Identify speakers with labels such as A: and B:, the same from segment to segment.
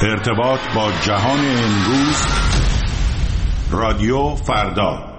A: ارتباط با جهان امروز، رادیو فردا.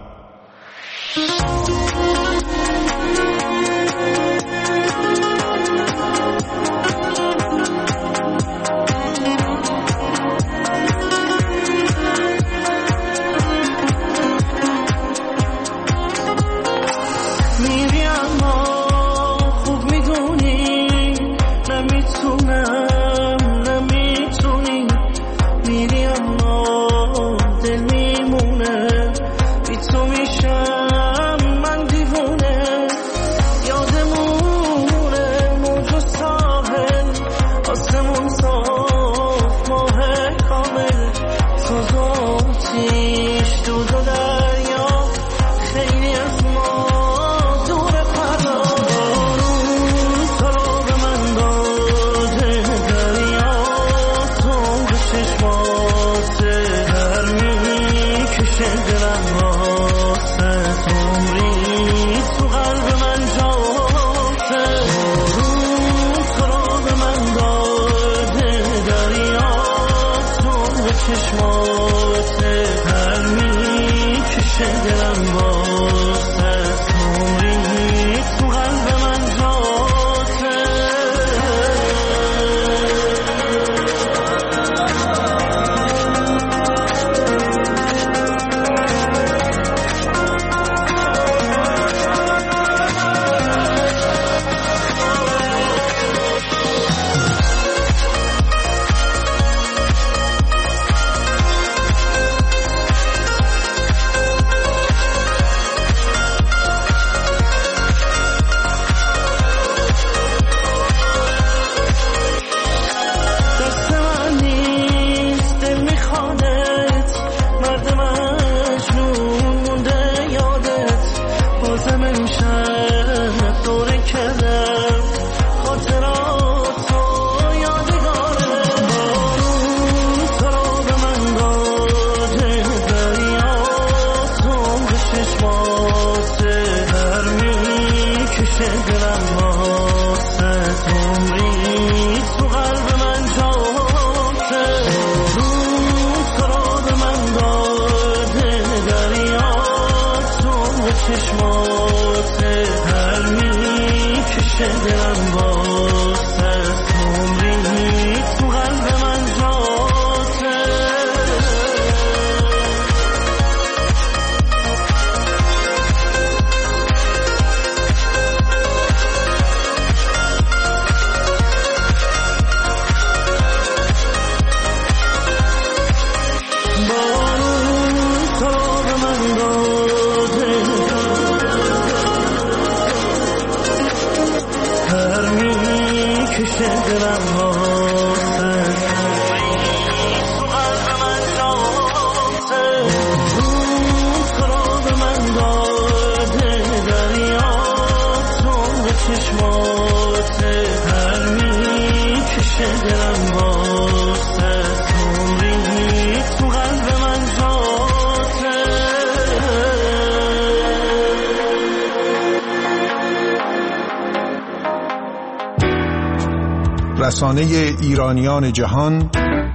B: رسانه ایرانیان جهان،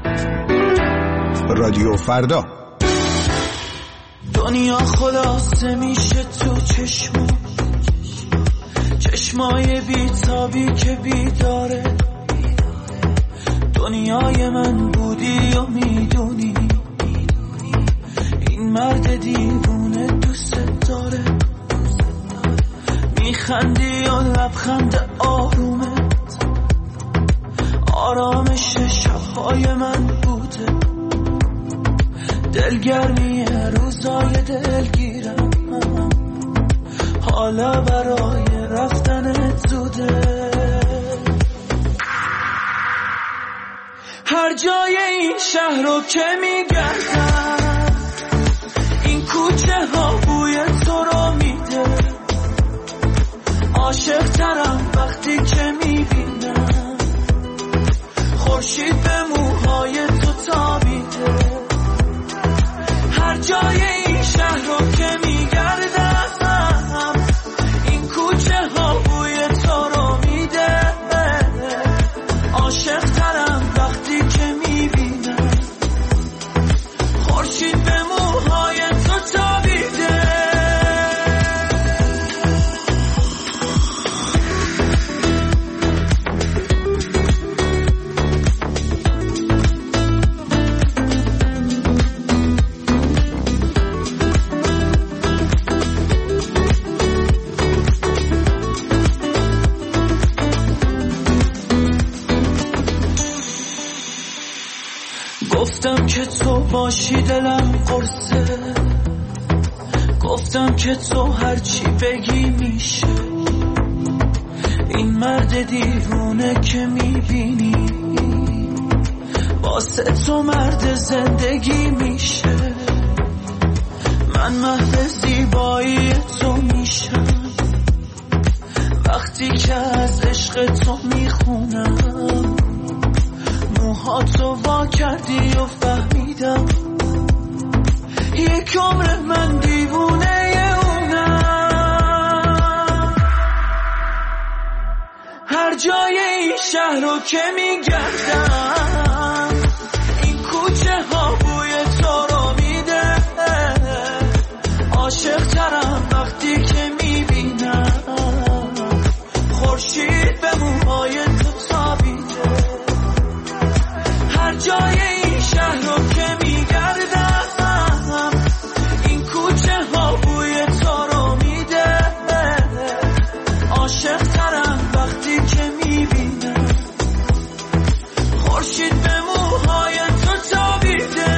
B: رادیو فردا.
C: دنیا خلاصه میشه تو چشمای بیتابی که بیداره. دنیای من بودی و میدونی این مرد دیوونه دوست داره. میخندی و لبخند آرومه، آرامش شبهای من بوده. دلگرمی روزای دلگیرم، حالا برای رفتن زوده. هر جای این شهر رو که میگردم، این کوچه ها بوی تو رو میده. عاشق ترم وقتی که میبینم خورشید به موهای تو تابیده. هر جای این شهر رو که میگردم، این کوچه ها بوی تو رو میده. عاشق ترم وقتی که میبینم گفتم که تو باشی دلم قرصه، گفتم که تو هرچی بگی میشه. این مرد دیوونه که میبینی واسه تو مرد زندگی میشه. من محو زیبایی تو میشم وقتی که از عشق تو میخونم. موهاتو وا کردی و فهمیدم یک عمر من دیوونه اونم. هر جای این شهر رو که میگردم این کوچه ها بوی تو رو میده. عاشق ترم وقتی که میبینم خورشید به موهای تو تابیده. هر جای این شهر رو که میگردم این کوچه ها بوی تو رو میده. عاشق ترم وقتی که میبینم خورشید به موهای تو تابیده.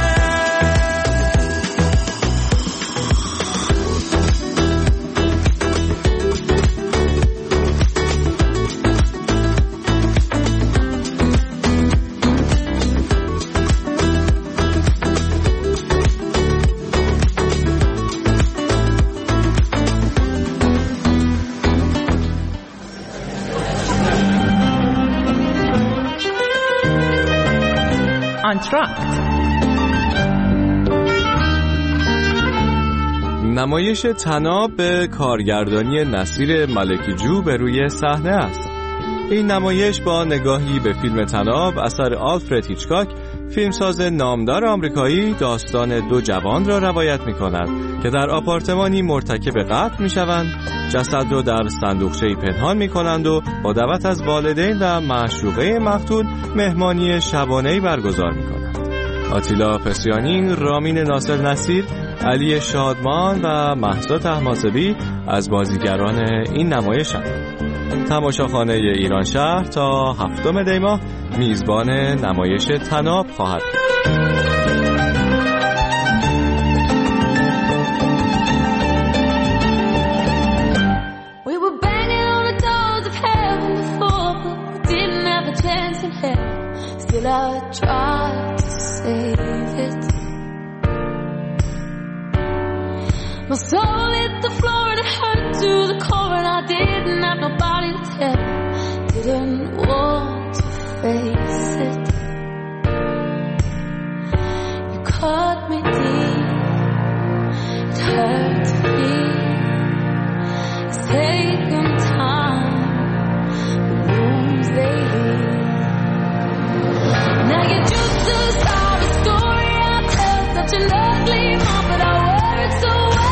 D: نمایش طناب به کارگردانی نصیر ملکی جو به روی صحنه است. این نمایش با نگاهی به فیلم طناب اثر آلفرد هیچکاک، فیلمساز نامدار آمریکایی، داستان دو جوان را روایت می‌کند که در آپارتمانی مرتکب قتل می‌شوند، جسد را در صندوقچه‌ای پنهان می‌کنند و با دعوت از والدین و معشوقه مقتول مهمانی شبانه‌ای برگزار می‌کنند. آتیلا پسیانی، رامین ناصر نصیر، علی شادمان و مهسا طهماسبی از بازیگران این نمایش‌اند. تماشاخانه ایران شهر تا 7 دی ماه میزبان نمایش طناب خواهد بود.
E: My soul hit the floor and it hurt to the core, and I didn't have nobody to tell. Didn't want to face it. You cut me deep, it hurt to feel. It's taken time, the wounds they heal. Now you're just a sorry story I tell, such an ugly mom, but I worked so well.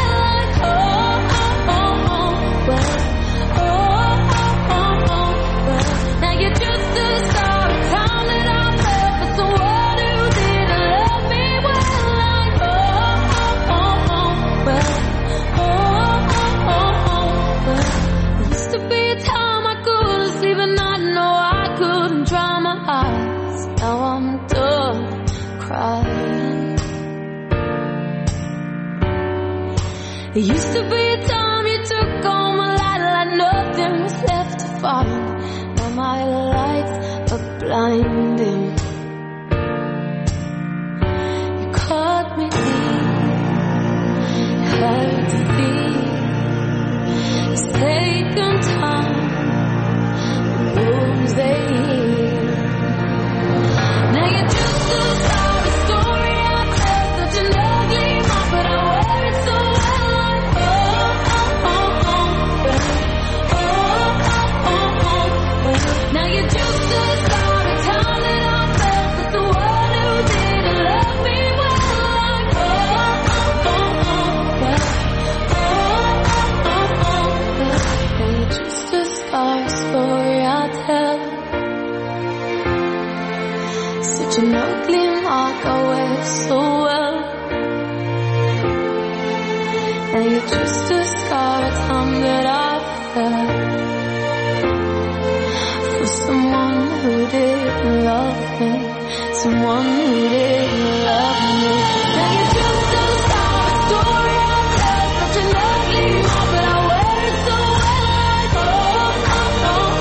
E: It used to be a time you took all my light like nothing was left to follow. Now my lights are blinding. You caught me deep, it hurt to feel. It's taken time, the wounds they heal. Now you're just a sorry story I tell, such an ugly mom, but I wear it so well. Now you're just a sorry time that I felt, but the one who didn't love me well, like Now you're just a sorry story I tell, such an ugly mark I wear so well. Now you're just a scar time that I felt for someone who didn't love me. someone who didn't love me. Now you're just a star story I tell, such an ugly mouth, but I wear it so well. Like oh, oh, oh,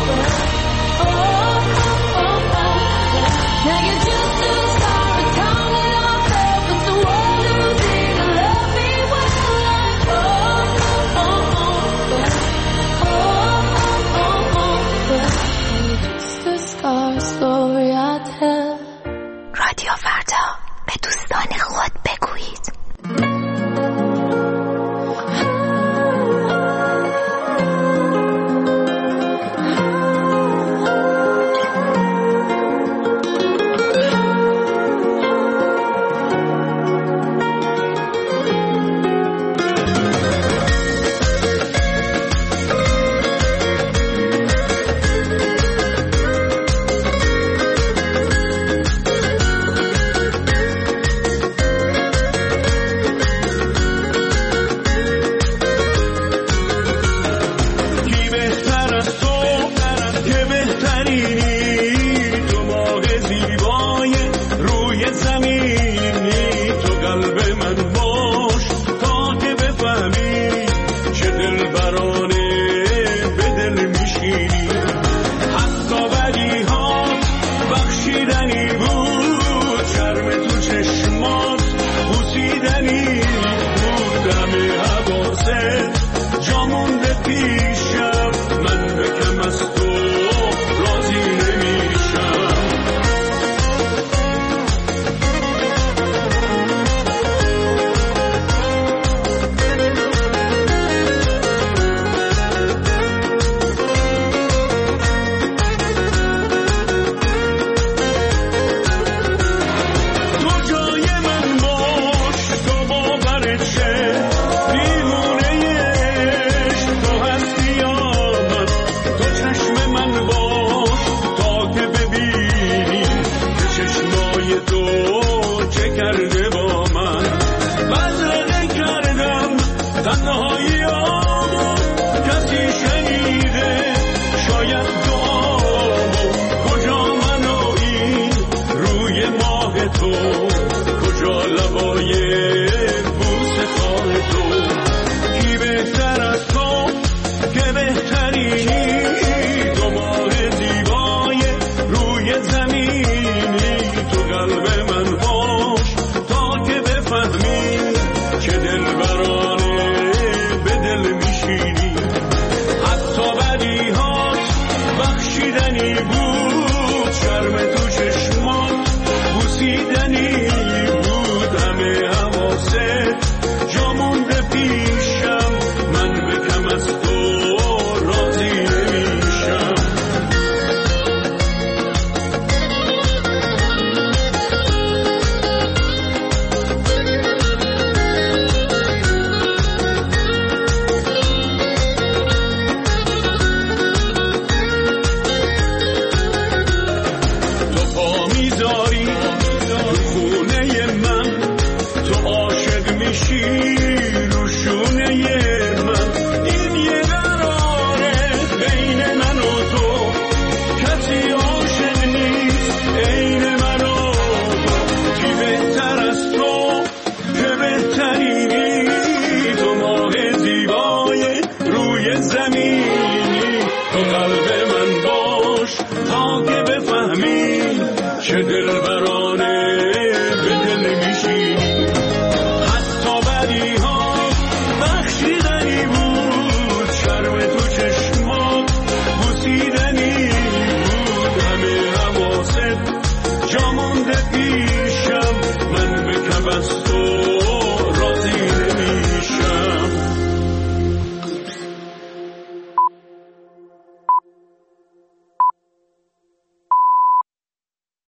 E: oh, oh, oh, oh. Now you're just a star, a town that I felt, but the world who didn't love me well. Like oh, oh, oh, oh, oh, oh, oh. You're just a star story I tell.
F: رادیو فردا، به دوستان خود بگویید.
C: تو قلب من باش تا که بفهمی چه دل